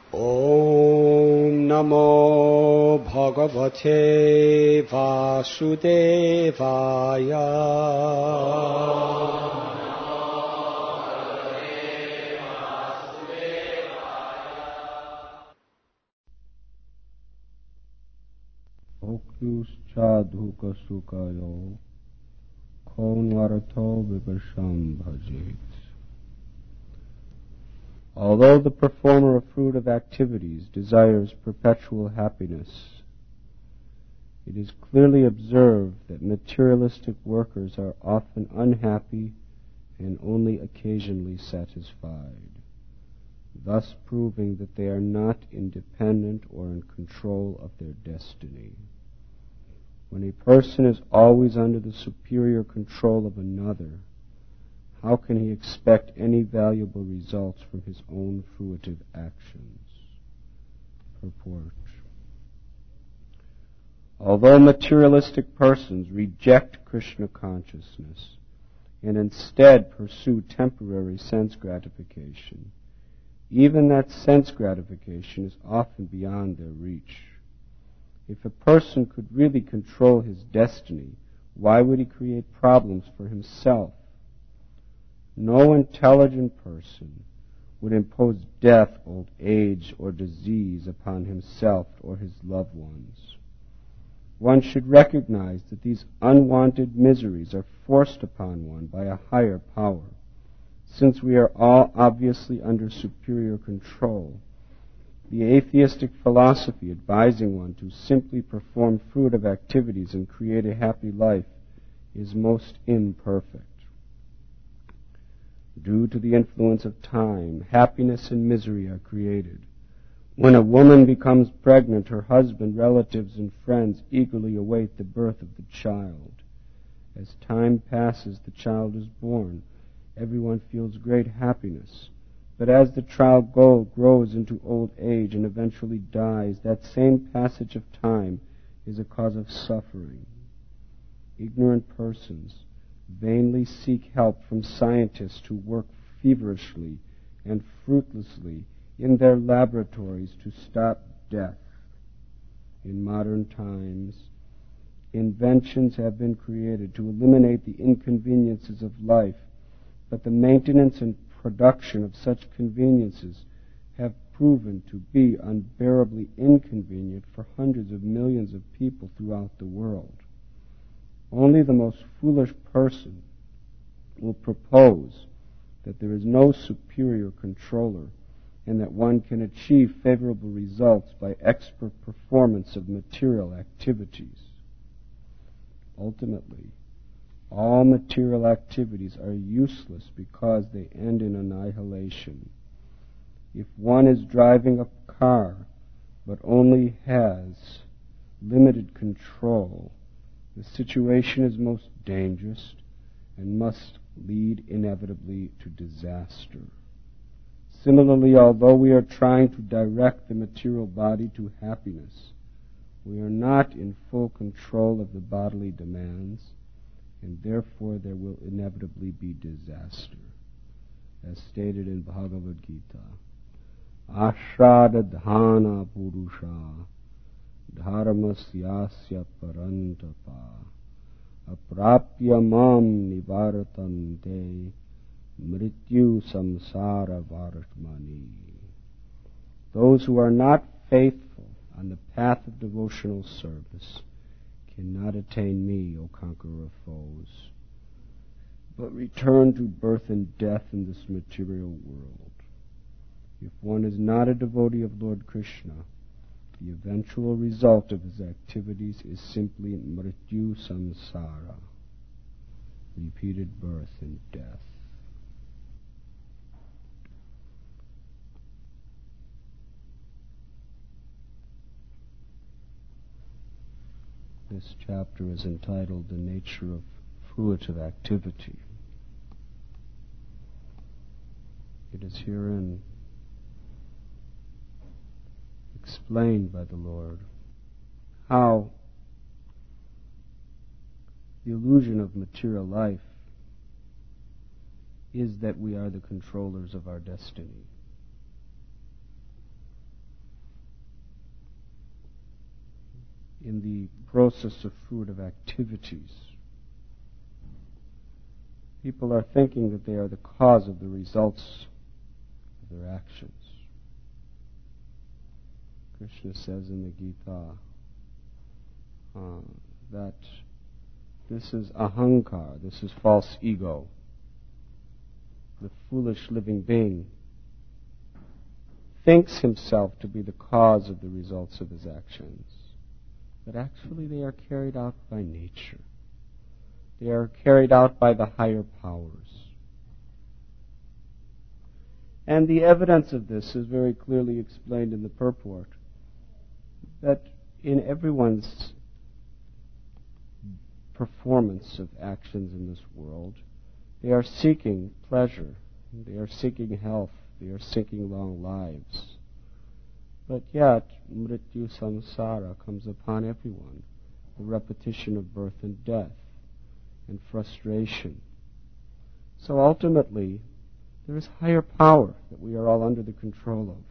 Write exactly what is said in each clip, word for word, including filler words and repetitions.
Om Namo Bhagavate Vasudevaya. Oklus Chadhuka Sukayo Konvarato Vipasham Bhajit. Although the performer of fruitive activities desires perpetual happiness, it is clearly observed that materialistic workers are often unhappy and only occasionally satisfied, thus proving that they are not independent or in control of their destiny. When a person is always under the superior control of another, how can he expect any valuable results from his own fruitive actions? Purport. Although materialistic persons reject Krishna consciousness and instead pursue temporary sense gratification, even that sense gratification is often beyond their reach. If a person could really control his destiny, why would he create problems for himself? No intelligent person would impose death, old age, or disease upon himself or his loved ones. One should recognize that these unwanted miseries are forced upon one by a higher power. Since we are all obviously under superior control, the atheistic philosophy advising one to simply perform fruitive activities and create a happy life is most imperfect. Due to the influence of time, happiness and misery are created. When a woman becomes pregnant, her husband, relatives, and friends eagerly await the birth of the child. As time passes, the child is born. Everyone feels great happiness. But as the child grows into old age and eventually dies, that same passage of time is a cause of suffering. Ignorant persons vainly seek help from scientists who work feverishly and fruitlessly in their laboratories to stop death. In modern times, inventions have been created to eliminate the inconveniences of life, but the maintenance and production of such conveniences have proven to be unbearably inconvenient for hundreds of millions of people throughout the world. Only the most foolish person will propose that there is no superior controller and that one can achieve favorable results by expert performance of material activities. Ultimately, all material activities are useless because they end in annihilation. If one is driving a car but only has limited control, the situation is most dangerous and must lead inevitably to disaster. Similarly, although we are trying to direct the material body to happiness, we are not in full control of the bodily demands, and therefore there will inevitably be disaster. As stated in Bhagavad Gita, Ashrada dhana purusha dharmasyasya parantapa aprapya mam nivaratante mrityu samsara varatmani. Those who are not faithful on the path of devotional service cannot attain me, O conqueror of foes, but return to birth and death in this material world. If one is not a devotee of Lord Krishna, the eventual result of his activities is simply mrityu samsara, repeated birth and death. This chapter is entitled The Nature of Fruitive Activity. It is herein explained by the Lord how the illusion of material life is that we are the controllers of our destiny. in the process of fruitive activities. People are thinking that they are the cause of the results of their actions. Krishna says in the Gita uh, that this is ahankar, this is false ego. The foolish living being thinks himself to be the cause of the results of his actions, but actually they are carried out by nature. They are carried out by the higher powers. And the evidence of this is very clearly explained in the purport, that in everyone's performance of actions in this world, they are seeking pleasure, they are seeking health, they are seeking long lives. But yet, mrityu samsara comes upon everyone, the repetition of birth and death, and frustration. So ultimately, there is higher power that we are all under the control of.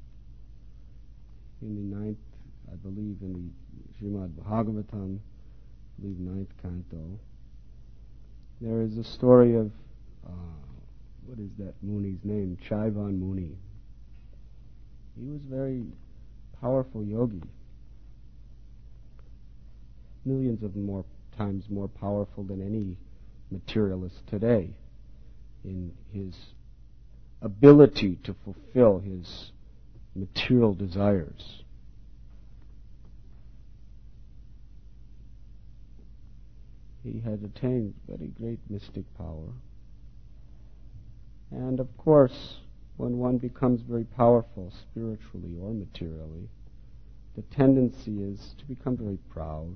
In the ninth, I believe, in the Srimad Bhagavatam, I believe ninth canto, there is a story of, uh, what is that Muni's name? Chaivan Muni. He was a very powerful yogi. Millions of more times more powerful than any materialist today in his ability to fulfill his material desires. He had attained very great mystic power. And of course, when one becomes very powerful spiritually or materially, the tendency is to become very proud.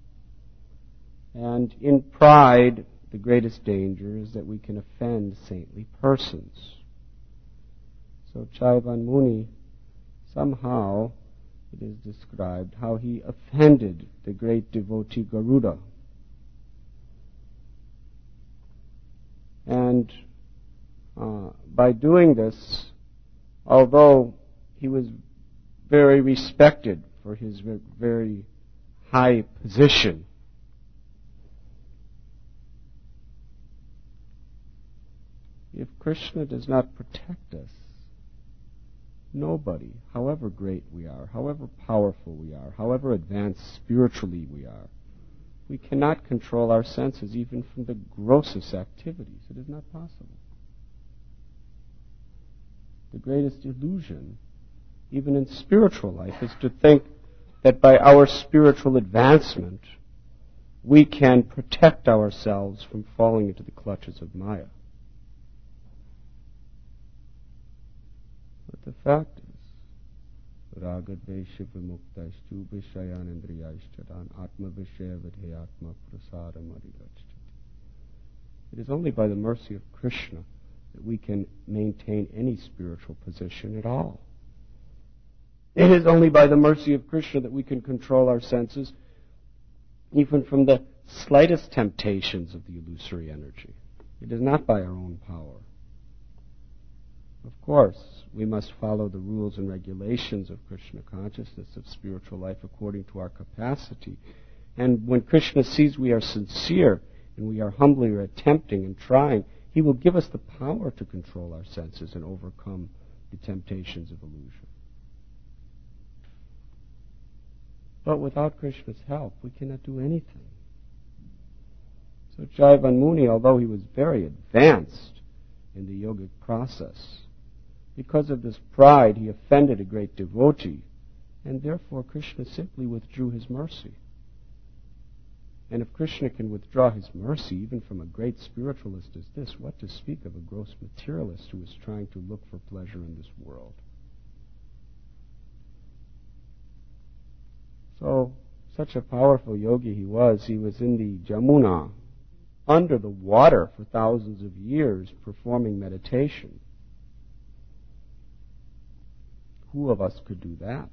And in pride, the greatest danger is that we can offend saintly persons. So Chaivan Muni, somehow, it is described how he offended the great devotee Garuda. And uh, by doing this, although he was very respected for his very high position, if Krishna does not protect us, nobody, however great we are, however powerful we are, however advanced spiritually we are, we cannot control our senses even from the grossest activities. It is not possible. The greatest illusion, even in spiritual life, is to think that by our spiritual advancement, we can protect ourselves from falling into the clutches of Maya. But the fact is, Ragad Vesha Vimuktaishtu Vishayanandriyaishchadan Atma Vishaya Vidhe Atma Prasada Marigachchati. It is only by the mercy of Krishna that we can maintain any spiritual position at all. It is only by the mercy of Krishna that we can control our senses, even from the slightest temptations of the illusory energy. It is not by our own power. Of course, we must follow the rules and regulations of Krishna consciousness, of spiritual life, according to our capacity. And when Krishna sees we are sincere and we are humbly attempting and trying, he will give us the power to control our senses and overcome the temptations of illusion. But without Krishna's help, we cannot do anything. So Chaivan Muni, although he was very advanced in the yogic process, because of this pride, he offended a great devotee, and therefore Krishna simply withdrew his mercy. And if Krishna can withdraw his mercy even from a great spiritualist as this, what to speak of a gross materialist who is trying to look for pleasure in this world? So, such a powerful yogi he was, he was in the Jamuna, under the water for thousands of years, performing meditation. Who of us could do that?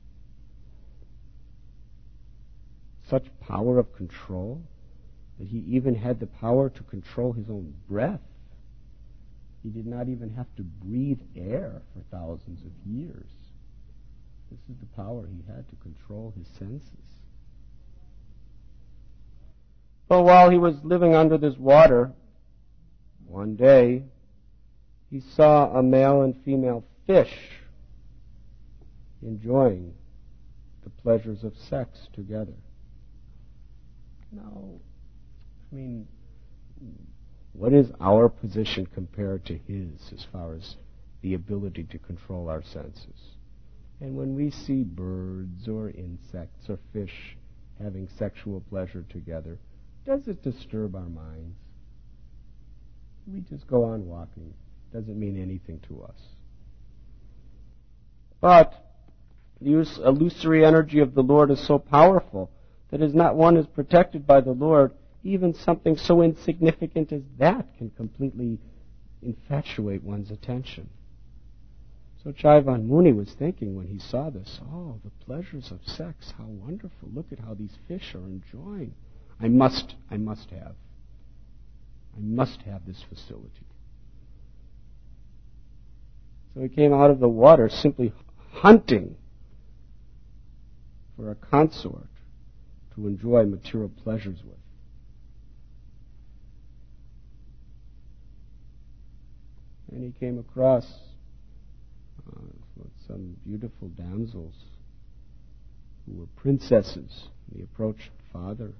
Such power of control that he even had the power to control his own breath. He did not even have to breathe air for thousands of years. This is the power he had to control his senses. But while he was living under this water, one day he saw a male and female fish enjoying the pleasures of sex together. Now, I mean, what is our position compared to his as far as the ability to control our senses? And when we see birds or insects or fish having sexual pleasure together, does it disturb our minds? We just go on walking. Doesn't mean anything to us. But the illusory energy of the Lord is so powerful that as not one is protected by the Lord, even something so insignificant as that can completely infatuate one's attention. So Chaivan Muni was thinking when he saw this, oh, the pleasures of sex, how wonderful. Look at how these fish are enjoying. I must, I must have. I must have this facility. So he came out of the water simply hunting for a consort to enjoy material pleasures with. And he came across uh, some beautiful damsels who were princesses. He approached father.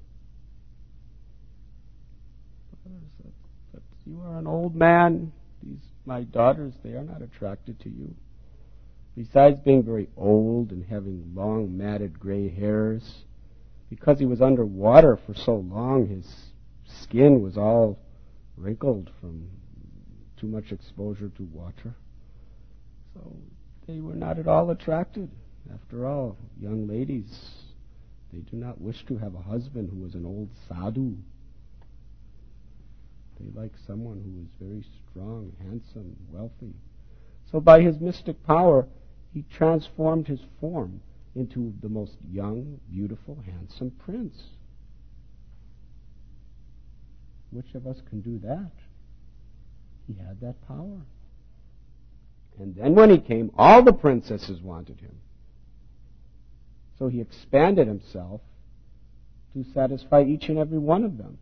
Father said, but you are an old man. These, my daughters, they are not attracted to you. Besides being very old and having long, matted gray hairs, because he was under water for so long, his skin was all wrinkled from too much exposure to water. So they were not at all attracted. After all, young ladies, they do not wish to have a husband who is an old sadhu. They like someone who is very strong, handsome, wealthy. So by his mystic power, he transformed his form into the most young, beautiful, handsome prince. Which of us can do that? He had that power. And then when he came, all the princesses wanted him. So he expanded himself to satisfy each and every one of them.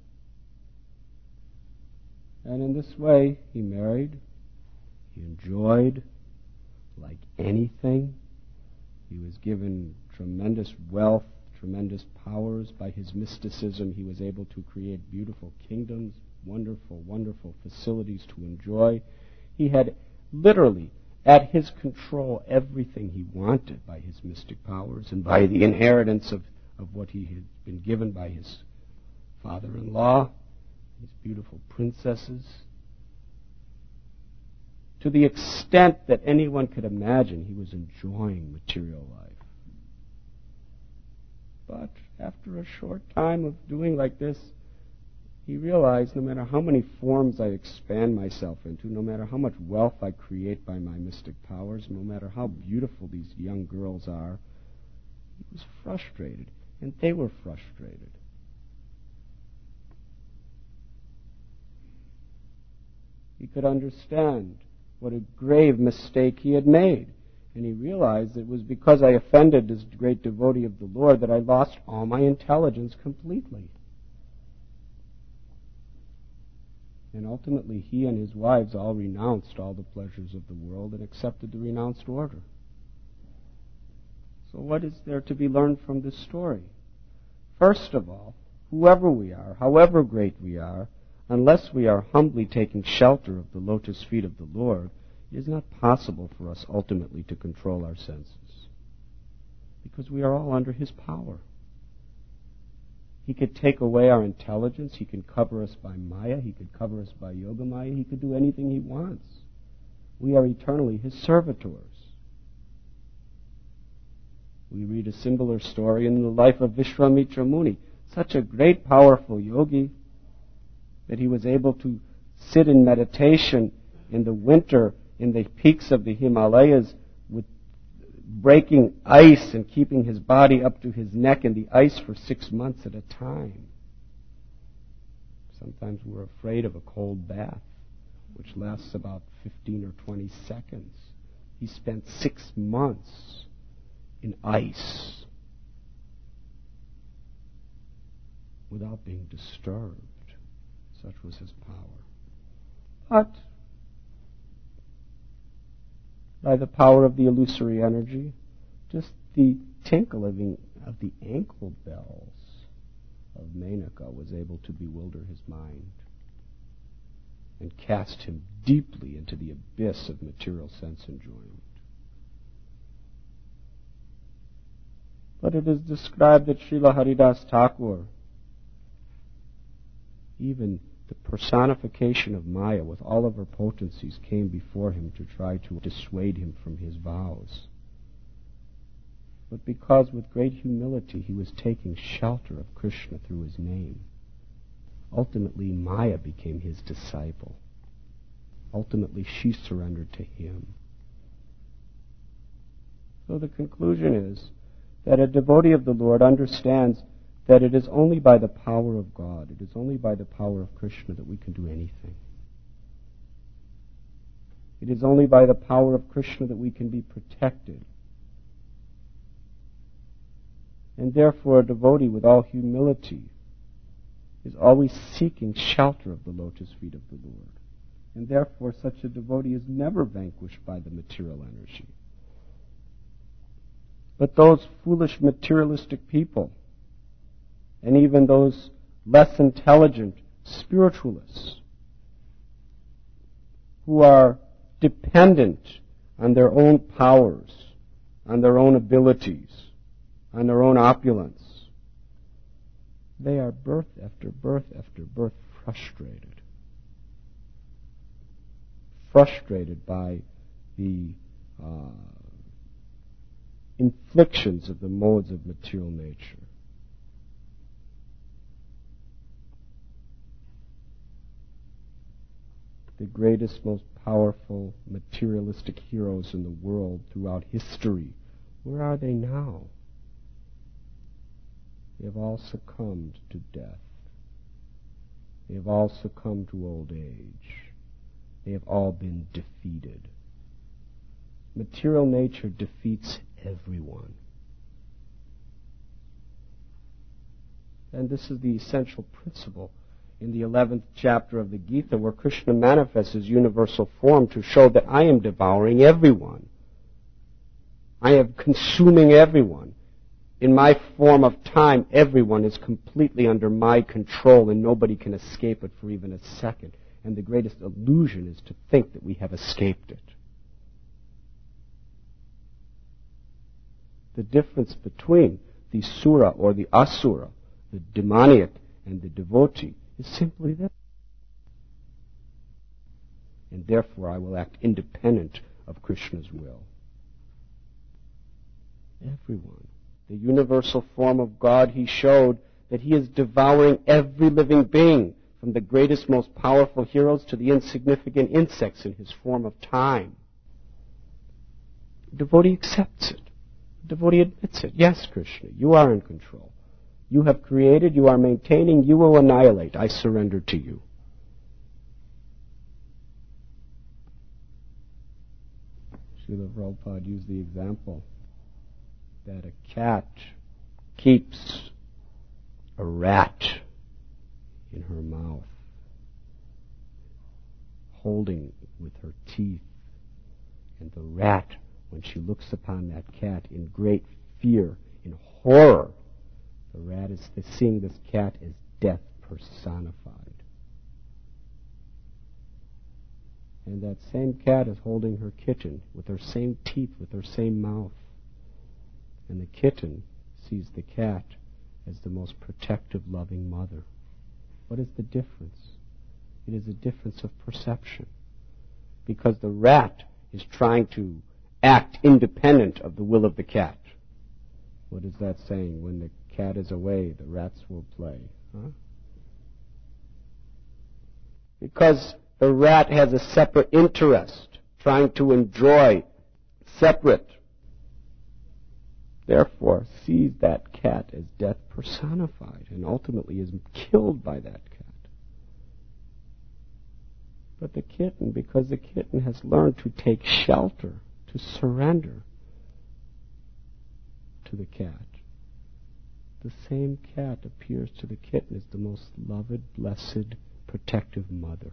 And in this way, he married, he enjoyed like anything. He was given tremendous wealth, tremendous powers. By his mysticism, he was able to create beautiful kingdoms, wonderful, wonderful facilities to enjoy. He had literally at his control everything he wanted by his mystic powers and by the inheritance of, of what he had been given by his father-in-law, these beautiful princesses. To the extent that anyone could imagine, he was enjoying material life. But after a short time of doing like this, he realized no matter how many forms I expand myself into, no matter how much wealth I create by my mystic powers, no matter how beautiful these young girls are, he was frustrated, and they were frustrated. He could understand what a grave mistake he had made. And he realized it was because I offended this great devotee of the Lord that I lost all my intelligence completely. And ultimately he and his wives all renounced all the pleasures of the world and accepted the renounced order. So what is there to be learned from this story? First of all, whoever we are, however great we are, unless we are humbly taking shelter of the lotus feet of the Lord, it is not possible for us ultimately to control our senses, because we are all under his power. He could take away our intelligence. He can cover us by Maya. He could cover us by Yoga Maya. He could do anything he wants. We are eternally his servitors. We read a similar story in the life of Vishwamitra Muni, such a great, powerful yogi, that he was able to sit in meditation in the winter in the peaks of the Himalayas with breaking ice and keeping his body up to his neck in the ice for six months at a time. Sometimes we're afraid of a cold bath, which lasts about fifteen or twenty seconds. He spent six months in ice. without being disturbed. Such was his power. But by the power of the illusory energy, just the tinkle of the, of the ankle bells of Menaka was able to bewilder his mind and cast him deeply into the abyss of material sense enjoyment. But it is described that Srila Haridas Thakur, even the personification of Maya with all of her potencies, came before him to try to dissuade him from his vows. But because with great humility he was taking shelter of Krishna through his name, ultimately Maya became his disciple. Ultimately she surrendered to him. So the conclusion is that a devotee of the Lord understands that it is only by the power of God, it is only by the power of Krishna that we can do anything. It is only by the power of Krishna that we can be protected. And therefore a devotee with all humility is always seeking shelter of the lotus feet of the Lord. And therefore such a devotee is never vanquished by the material energy. But those foolish materialistic people, and even those less intelligent spiritualists who are dependent on their own powers, on their own abilities, on their own opulence, they are birth after birth after birth frustrated. Frustrated by the uh, inflictions of the modes of material nature. The greatest, most powerful materialistic heroes in the world throughout history, where are they now? They have all succumbed to death. They have all succumbed to old age. They have all been defeated. Material nature defeats everyone. And this is the essential principle in the eleventh chapter of the Gita, where Krishna manifests his universal form to show that I am devouring everyone. I am consuming everyone. In my form of time, everyone is completely under my control and nobody can escape it for even a second. And the greatest illusion is to think that we have escaped it. The difference between the sura or the asura, the demoniac and the devotee, is simply this. And therefore I will act independent of Krishna's will. Everyone. The universal form of God, he showed that he is devouring every living being, from the greatest, most powerful heroes to the insignificant insects in his form of time. The devotee accepts it. The devotee admits it. Yes, Krishna, you are in control. You have created, you are maintaining, you will annihilate. I surrender to you. Srila Prabhupada used the example that a cat keeps a rat in her mouth, holding with her teeth. And the rat, when she looks upon that cat in great fear, in horror, the rat is seeing this cat as death personified. And that same cat is holding her kitten with her same teeth, with her same mouth. And the kitten sees the cat as the most protective, loving mother. What is the difference? It is a difference of perception. Because the rat is trying to act independent of the will of the cat. What is that saying? When the cat is away, the rats will play. Huh? Because the rat has a separate interest, trying to enjoy separate. Therefore, sees that cat as death personified and ultimately is killed by that cat. But the kitten, because the kitten has learned to take shelter, to surrender to the cat, the same cat appears to the kitten as the most loved, blessed, protective mother.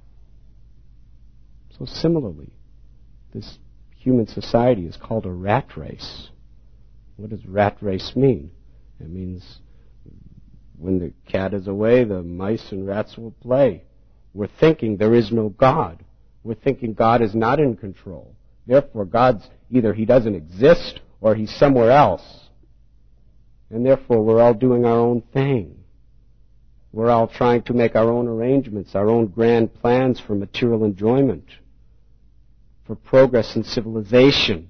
So similarly, this human society is called a rat race. What does rat race mean? It means when the cat is away, the mice and rats will play. We're thinking there is no God. We're thinking God is not in control. Therefore, God's either He doesn't exist or He's somewhere else. And therefore, we're all doing our own thing. We're all trying to make our own arrangements, our own grand plans for material enjoyment, for progress in civilization.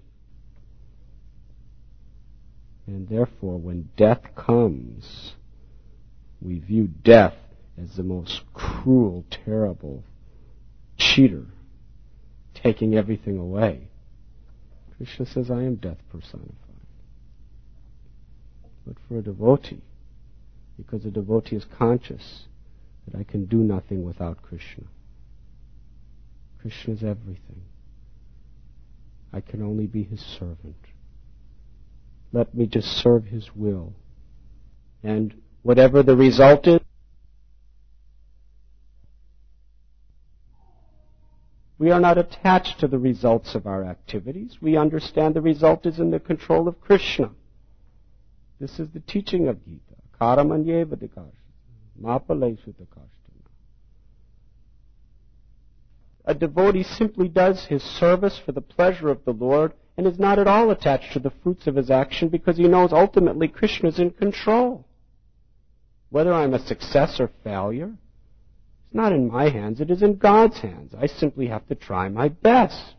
And therefore, when death comes, we view death as the most cruel, terrible cheater, taking everything away. Krishna says, I am death personified. But for a devotee, because a devotee is conscious that I can do nothing without Krishna. Krishna is everything. I can only be His servant. Let me just serve His will. And whatever the result is, we are not attached to the results of our activities. We understand the result is in the control of Krishna. This is the teaching of Gita. Karamanyeva dikashta. Mapaleshu dikashta. A devotee simply does his service for the pleasure of the Lord and is not at all attached to the fruits of his action because he knows ultimately Krishna is in control. Whether I'm a success or failure, it's not in my hands, it is in God's hands. I simply have to try my best.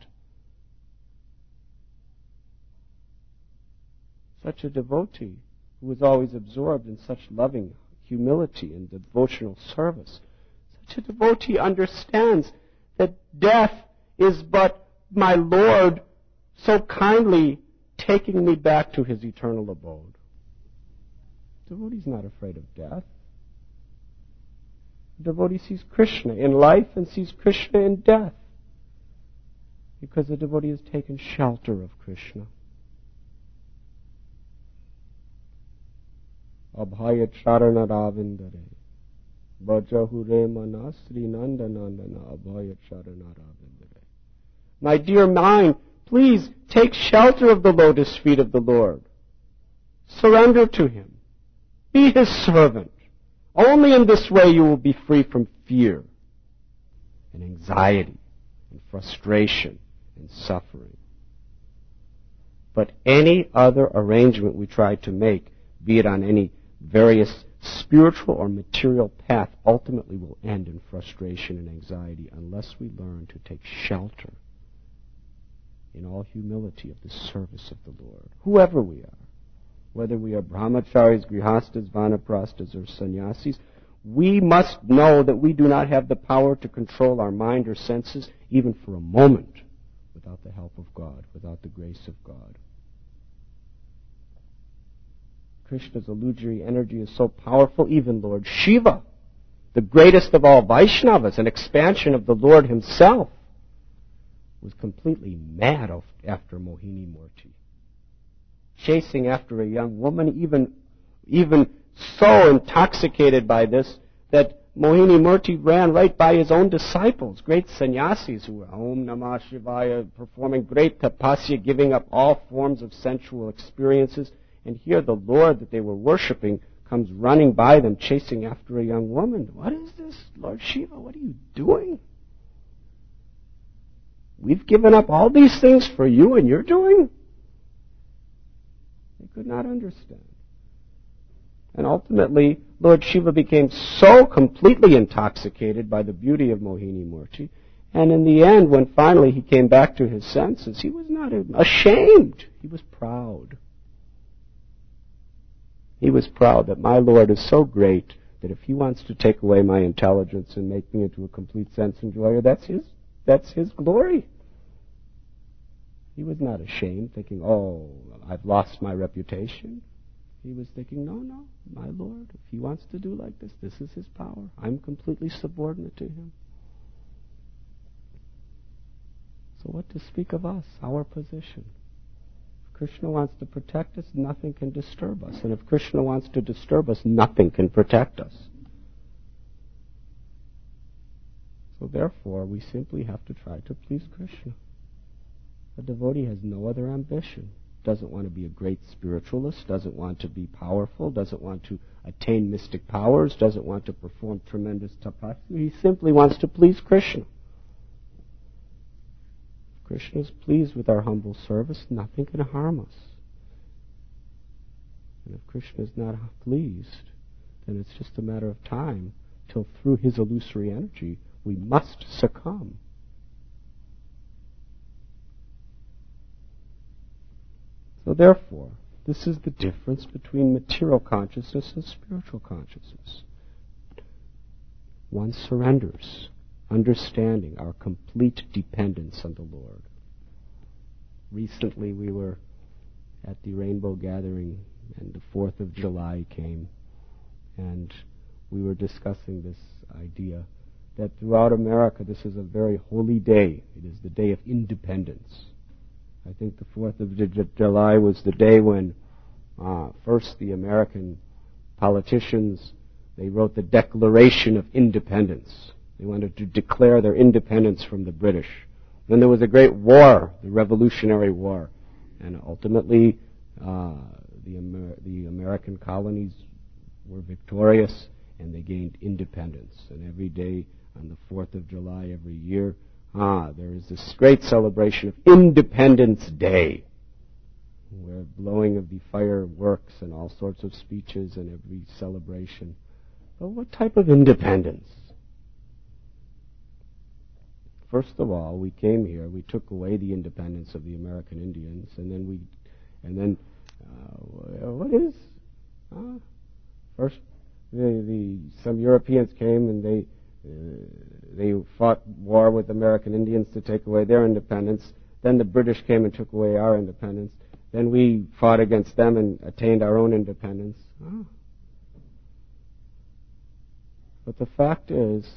Such a devotee who is always absorbed in such loving humility and devotional service, such a devotee understands that death is but my Lord so kindly taking me back to His eternal abode. The devotee is not afraid of death. The devotee sees Krishna in life and sees Krishna in death because the devotee has taken shelter of Krishna. Abhaya charana ravindare Bajahure mana Sri Nandanandana Abhaya charana ravindare. My dear mind, please take shelter of the lotus feet of the Lord. Surrender to Him. Be His servant. Only in this way you will be free from fear and anxiety and frustration and suffering. But any other arrangement we try to make, be it on any various spiritual or material path, ultimately will end in frustration and anxiety unless we learn to take shelter in all humility of the service of the Lord, whoever we are. Whether we are brahmacharis, grihastas, vanaprastas, or sannyasis, we must know that we do not have the power to control our mind or senses even for a moment without the help of God, without the grace of God. Krishna's illusory energy is so powerful, even Lord Shiva, the greatest of all Vaishnavas, an expansion of the Lord Himself, was completely mad after Mohini Murti. Chasing after a young woman, even, even so intoxicated by this that Mohini Murti ran right by his own disciples, great sannyasis who were Om Namah Shivaya, performing great tapasya, giving up all forms of sensual experiences. And here the Lord that they were worshipping comes running by them, chasing after a young woman. What is this, Lord Shiva? What are you doing? We've given up all these things for you and you're doing? They could not understand. And ultimately, Lord Shiva became so completely intoxicated by the beauty of Mohini Murti, and in the end, when finally he came back to his senses, he was not ashamed. He was proud. He was proud that my Lord is so great that if He wants to take away my intelligence and make me into a complete sense enjoyer, that's His, that's His glory. He was not ashamed, thinking, oh, I've lost my reputation. He was thinking, no, no, my Lord, if He wants to do like this, this is His power. I'm completely subordinate to Him. So what to speak of us, our position? Krishna wants to protect us, nothing can disturb us. And if Krishna wants to disturb us, nothing can protect us. So therefore, we simply have to try to please Krishna. A devotee has no other ambition. Doesn't want to be a great spiritualist, doesn't want to be powerful, doesn't want to attain mystic powers, doesn't want to perform tremendous tapasya. He simply wants to please Krishna. If Krishna is pleased with our humble service, nothing can harm us. And if Krishna is not pleased, then it's just a matter of time till through his illusory energy we must succumb. So therefore, this is the difference between material consciousness and spiritual consciousness. One surrenders, understanding our complete dependence on the Lord. Recently we were at the Rainbow Gathering, and the fourth of July came, and we were discussing this idea that throughout America this is a very holy day. It is the day of independence. I think the fourth of July was the day when uh, first the American politicians, they wrote the Declaration of Independence. They wanted to declare their independence from the British. Then there was a great war, the Revolutionary War, and ultimately uh, the, Amer- the American colonies were victorious and they gained independence. And every day on the fourth of July every year, Ah, there is this great celebration of Independence Day, where blowing of the fireworks and all sorts of speeches and every celebration. But what type of independence? First of all, we came here, we took away the independence of the American Indians, and then we, and then, uh, what is? Uh, first, the, the some Europeans came and they. Uh, they fought war with American Indians to take away their independence. Then the British came and took away our independence. Then we fought against them and attained our own independence. Oh. But the fact is,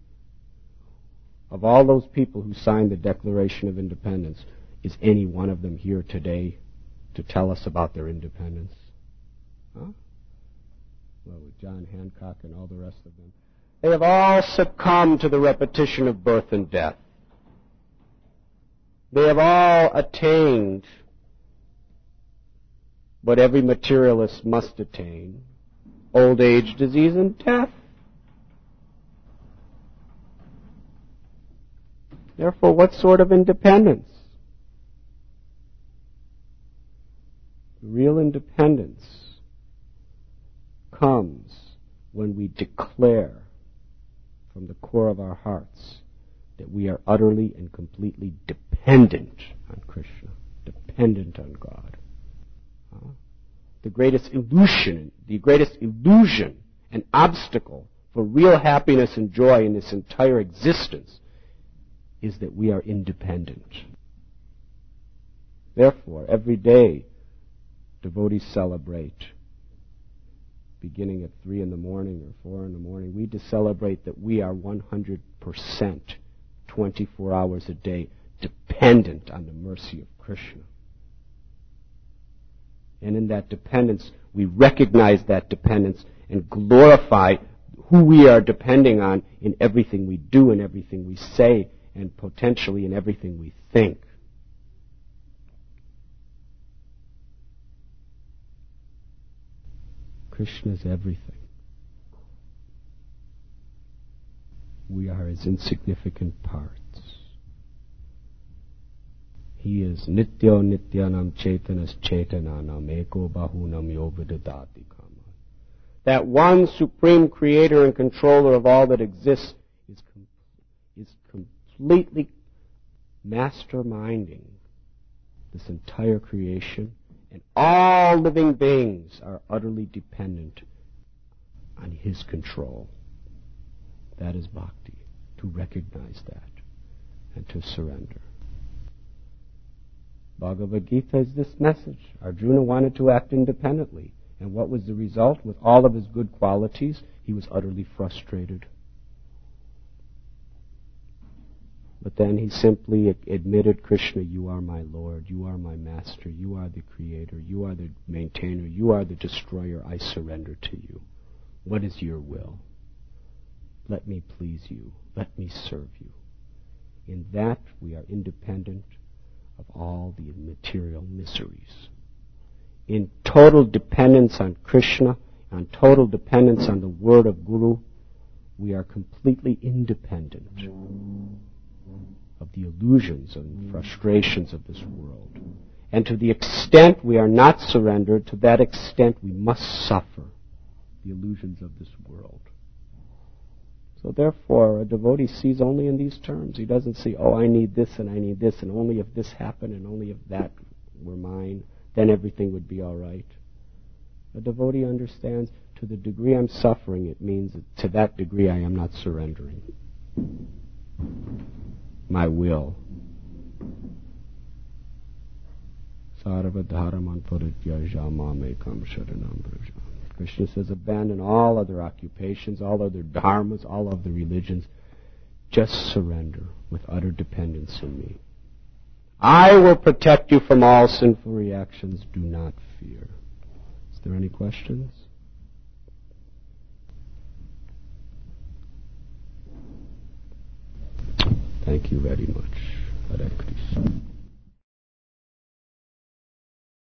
of all those people who signed the Declaration of Independence, is any one of them here today to tell us about their independence? Huh? Well, with John Hancock and all the rest of them. They have all succumbed to the repetition of birth and death. They have all attained what every materialist must attain: old age, disease, and death. Therefore, what sort of independence? Real independence comes when we declare from the core of our hearts that we are utterly and completely dependent on Krishna, dependent on God. Uh, the greatest illusion, the greatest illusion and obstacle for real happiness and joy in this entire existence is that we are independent. Therefore, every day, devotees celebrate. Beginning at three in the morning or four in the morning, we just celebrate that we are one hundred percent, twenty-four hours a day, dependent on the mercy of Krishna. And in that dependence, we recognize that dependence and glorify who we are depending on in everything we do, in everything we say, and potentially in everything we think. Krishna is everything. We are his insignificant parts. He is Nityo Nityanam Chaitanas Chaitananam Eko Bahunam Yovidadati Kama. That one supreme creator and controller of all that exists is, com- is completely masterminding this entire creation. And all living beings are utterly dependent on his control. That is bhakti, to recognize that and to surrender. Bhagavad Gita is this message. Arjuna wanted to act independently. And what was the result? With all of his good qualities, he was utterly frustrated. But then he simply admitted, Krishna, you are my Lord, you are my master, you are the creator, you are the maintainer, you are the destroyer, I surrender to you. What is your will? Let me please you. Let me serve you. In that we are independent of all the material miseries. In total dependence on Krishna, on total dependence on the word of Guru, we are completely independent of the illusions and frustrations of this world. And to the extent we are not surrendered, to that extent we must suffer the illusions of this world. So therefore, a devotee sees only in these terms. He doesn't see, oh, I need this and I need this, and only if this happened and only if that were mine, then everything would be all right. A devotee understands, to the degree I'm suffering, it means that to that degree I am not surrendering my will. Krishna says, abandon all other occupations, all other dharmas, all other religions. Just surrender with utter dependence in me. I will protect you from all sinful reactions. Do not fear. Is there any questions? Thank you very much. Hare Krishna.